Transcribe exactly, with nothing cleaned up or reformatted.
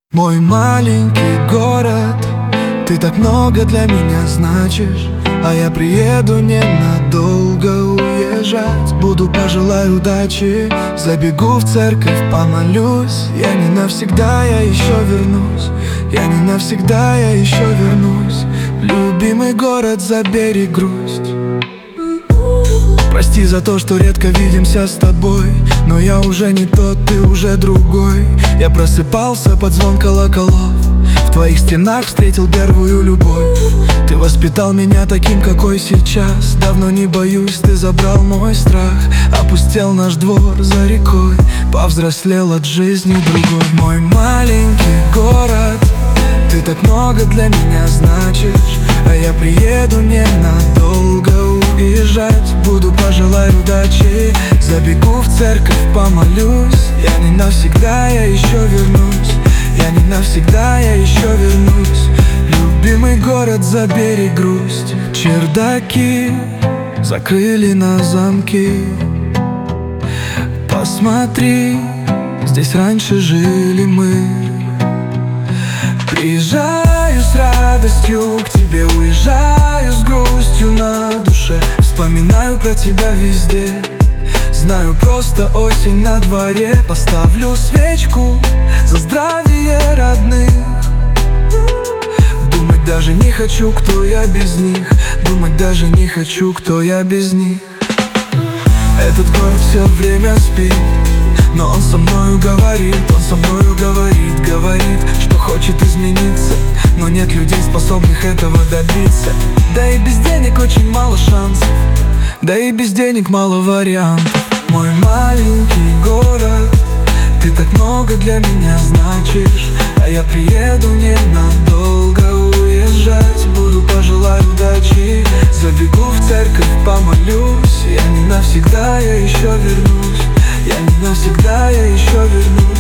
Мой маленький город, ты так много для меня значишь. А я приеду ненадолго уезжать. Буду, пожелаю удачи, забегу в церковь, помолюсь. Я не навсегда, я еще вернусь. Я не навсегда, я еще вернусь. Любимый город, забери грусть. Прости за то, что редко видимся с тобой, но я уже не тот, ты уже другой. Я просыпался под звон колоколов, в твоих стенах встретил первую любовь. Ты воспитал меня таким, какой сейчас. Давно не боюсь, ты забрал мой страх. Опустел наш двор за рекой, повзрослел от жизни другой. Мой маленький город, ты так много для меня значишь. А я приеду ненадолго уезжать. Буду, пожелаю удачи, забегу в церковь, помолюсь. Я не навсегда, я еще вернусь. Я не навсегда, я еще вернусь. Любимый город, забери грусть. Чердаки закрыли на замки. Посмотри, здесь раньше жили мы. Приезжаю с радостью к тебе, уезжаю с грустью на душе. Вспоминаю про тебя везде. Знаю, просто осень на дворе. Поставлю свечку за здравие родных. Думать даже не хочу, кто я без них. Думать даже не хочу, кто я без них. Этот город все время спит, но он со мною говорит, он со мною говорит, говорит, что хочет измениться. Но нет людей, способных этого добиться. Да и без денег очень мало шансов, да и без денег мало вариантов. Мой маленький город, ты так много для меня значишь. А я приеду ненадолго уезжать. Буду, пожелаю удачи, забегу в церковь, помолюсь. Я не навсегда, я еще вернусь. Я не навсегда, я еще вернусь.